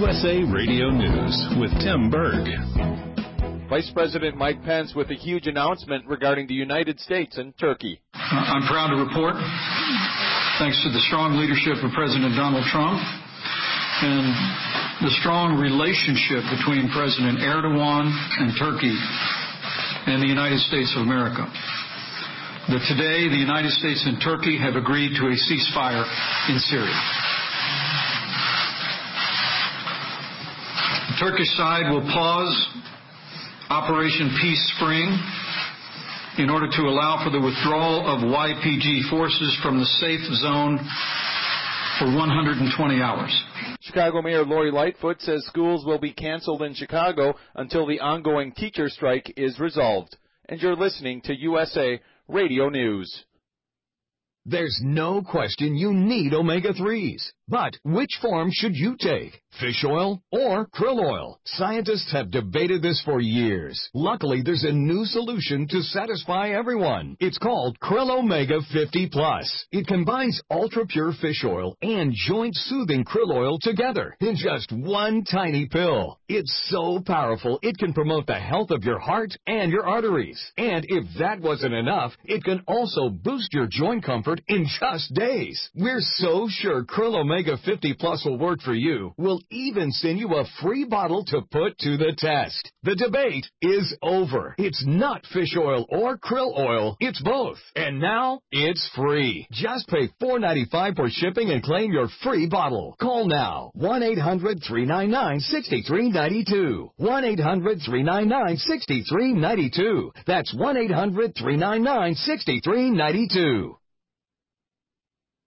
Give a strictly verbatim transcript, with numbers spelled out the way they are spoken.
U S A Radio News with Tim Berg. Vice President Mike Pence with a huge announcement regarding the United States and Turkey. I'm proud to report, thanks to the strong leadership of President Donald Trump and the strong relationship between President Erdogan and Turkey and the United States of America, that today the United States and Turkey have agreed to a ceasefire in Syria. The Turkish side will pause Operation Peace Spring in order to allow for the withdrawal of Y P G forces from the safe zone for one hundred twenty hours. Chicago Mayor Lori Lightfoot says schools will be canceled in Chicago until the ongoing teacher strike is resolved. And you're listening to U S A Radio News. There's no question you need omega threes. But which form should you take? Fish oil or krill oil? Scientists have debated this for years. Luckily, there's a new solution to satisfy everyone. It's called Krill Omega fifty plus. It combines ultra-pure fish oil and joint-soothing krill oil together in just one tiny pill. It's so powerful, it can promote the health of your heart and your arteries. And if that wasn't enough, it can also boost your joint comfort in just days. We're so sure Krill Omega fifty plus will work for you. We'll even send you a free bottle to put to the test. The debate is over. It's not fish oil or krill oil. It's both. And now it's free. Just pay four dollars and ninety-five cents for shipping and claim your free bottle. Call now. one eight hundred three nine nine six three nine two. one eight hundred three nine nine six three nine two. That's one eight hundred three nine nine six three nine two.